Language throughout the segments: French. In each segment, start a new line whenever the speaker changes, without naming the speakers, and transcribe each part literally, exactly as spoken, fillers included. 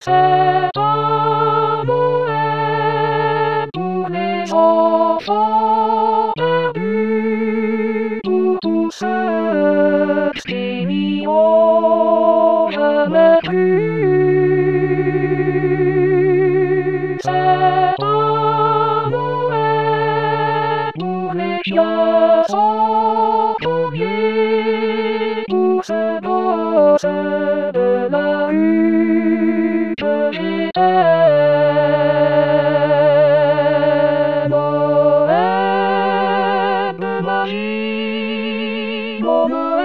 C'est un Noël pour les enfants perdus, pour tous ceux qui n'y ont jamais cru. C'est un Noël pour les chiens sans collier, pour ce gosse de la rue que j'étais. Noël de magie, mon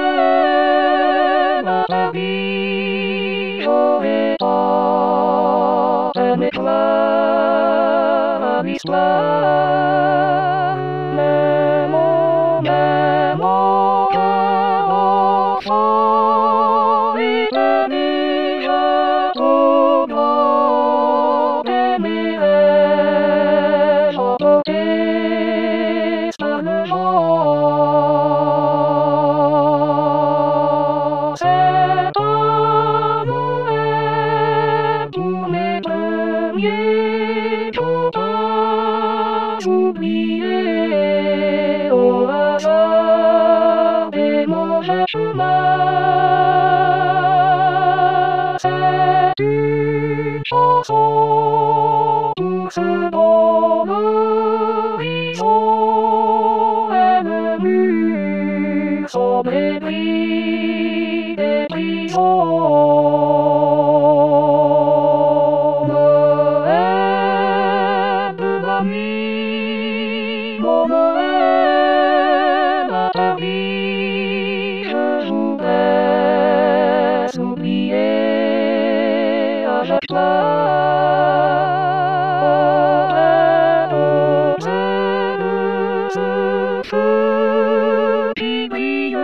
Noël interdit, j'aurais tant aimé croire à l'histoire. Mais mon, mais mon cœur enfant était déjà trop grand et mes rêves emportés par le vent. C'est un Noël pour mes premiers copains oubliés au hasard des mauvais chemins. C'est une chanson pour ce bon horizon et le mur sombre et gris des prisons. Noël de la nuit, mon Noël interdit, je voudrais oublier avec toi. Ce feu qui brille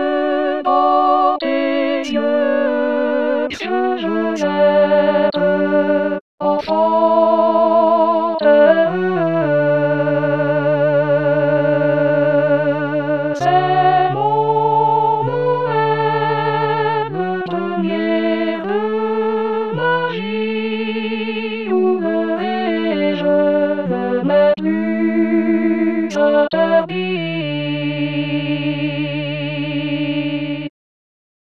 dans tes yeux, que je jette